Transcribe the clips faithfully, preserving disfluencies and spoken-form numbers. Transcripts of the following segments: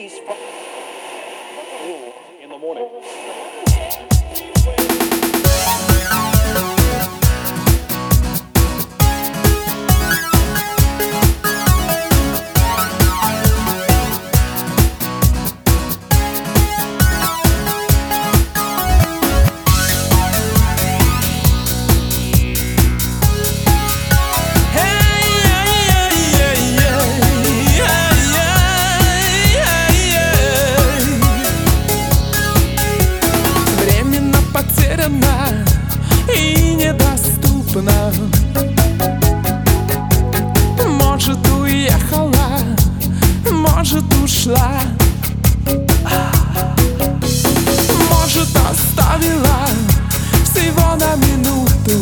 in the morning. И недоступна. Может, уехала, может, ушла, может, оставила всего на минуту,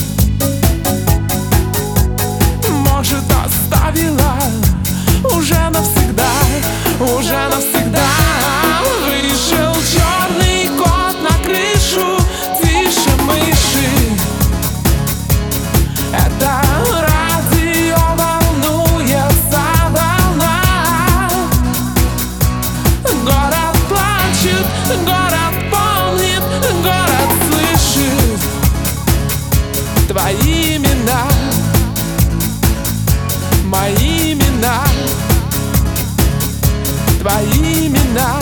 может, оставила уже навсегда, уже навсегда. Вышел черный кот на крышу, тише мыши. Это радио волнуется волна. Город плачет, город помнит, город слышит твои имена, мои имена, твои имена.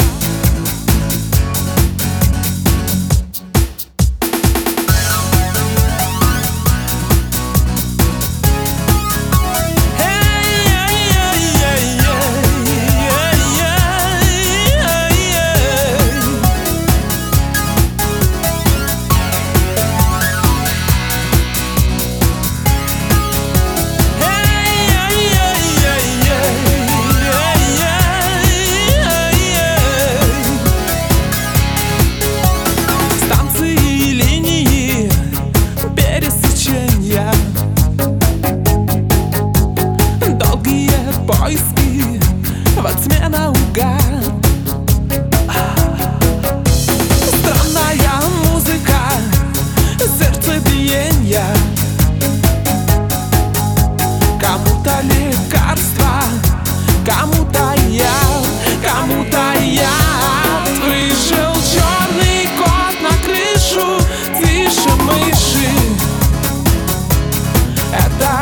Поиски во тьме наугад. Странная музыка, сердцебиенья. Кому-то лекарство, кому-то яд, кому-то яд. Вышел черный кот на крышу, тише мыши. Это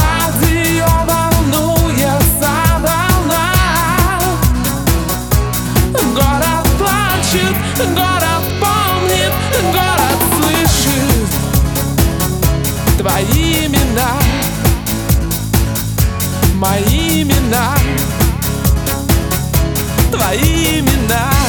город помнит, город слышит твои имена, мои имена, твои имена.